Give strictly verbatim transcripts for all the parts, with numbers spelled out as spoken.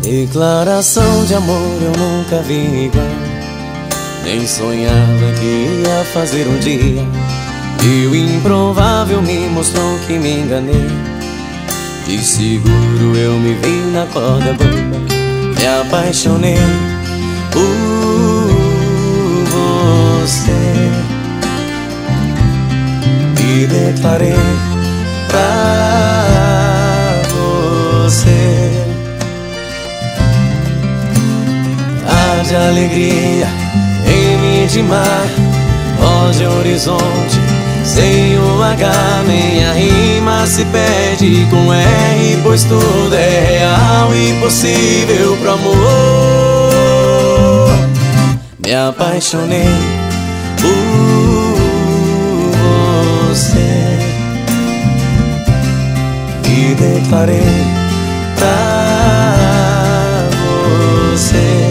Declaração de amor eu nunca vi igual. Nem sonhava que ia fazer um dia. E o improvável me mostrou que me enganei. De seguro eu me vi na corda bamba. Me apaixonei por você e declarei pra você de alegria em mim de mar, voz de horizonte, sem o H, nem a rima se perde com R, pois tudo é real e possível pro amor. Me apaixonei por você e declarei pra você.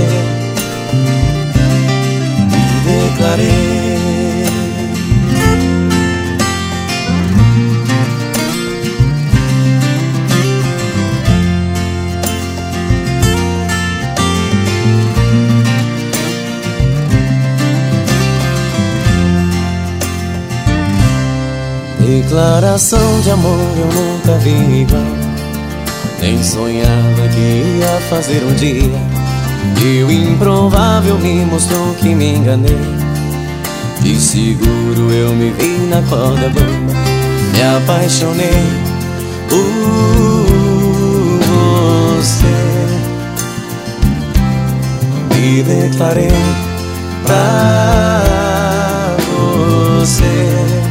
Declaração de amor eu nunca vi igual. Nem sonhava que ia fazer um dia. E o improvável me mostrou que me enganei. De seguro eu me vi na corda bamba. Me apaixonei por você e declarei pra você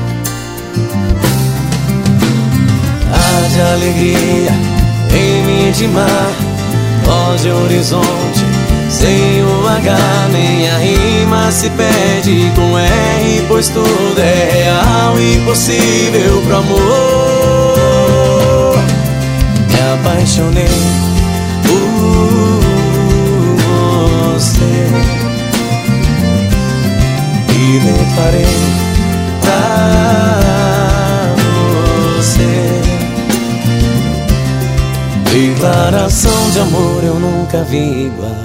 a de alegria em mim de mar, voz de horizonte, sem o H, nem a rima se perde com R, pois tudo é real e possível pro amor. Me apaixonei por você e declarei pra você. Declaração de amor eu nunca vi igual.